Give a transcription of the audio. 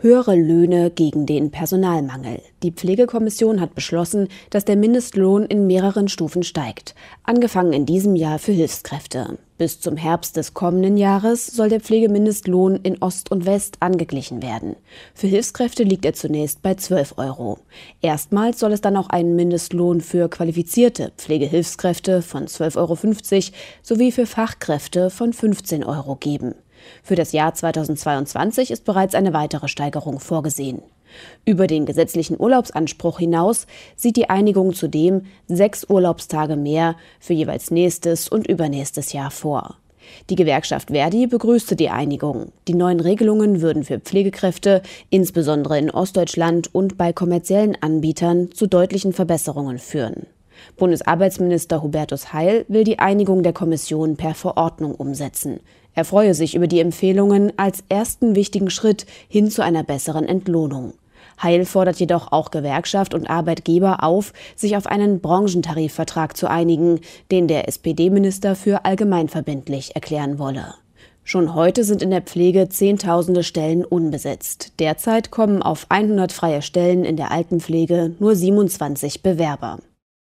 Höhere Löhne gegen den Personalmangel. Die Pflegekommission hat beschlossen, dass der Mindestlohn in mehreren Stufen steigt. Angefangen in diesem Jahr für Hilfskräfte. Bis zum Herbst des kommenden Jahres soll der Pflegemindestlohn in Ost und West angeglichen werden. Für Hilfskräfte liegt er zunächst bei 12 Euro. Erstmals soll es dann auch einen Mindestlohn für qualifizierte Pflegehilfskräfte von 12,50 € sowie für Fachkräfte von 15 Euro geben. Für das Jahr 2022 ist bereits eine weitere Steigerung vorgesehen. Über den gesetzlichen Urlaubsanspruch hinaus sieht die Einigung zudem 6 Urlaubstage mehr für jeweils nächstes und übernächstes Jahr vor. Die Gewerkschaft ver.di begrüßte die Einigung. Die neuen Regelungen würden für Pflegekräfte, insbesondere in Ostdeutschland und bei kommerziellen Anbietern, zu deutlichen Verbesserungen führen. Bundesarbeitsminister Hubertus Heil will die Einigung der Kommission per Verordnung umsetzen. Er freue sich über die Empfehlungen als ersten wichtigen Schritt hin zu einer besseren Entlohnung. Heil fordert jedoch auch Gewerkschaft und Arbeitgeber auf, sich auf einen Branchentarifvertrag zu einigen, den der SPD-Minister für allgemeinverbindlich erklären wolle. Schon heute sind in der Pflege Zehntausende Stellen unbesetzt. Derzeit kommen auf 100 freie Stellen in der Altenpflege nur 27 Bewerber.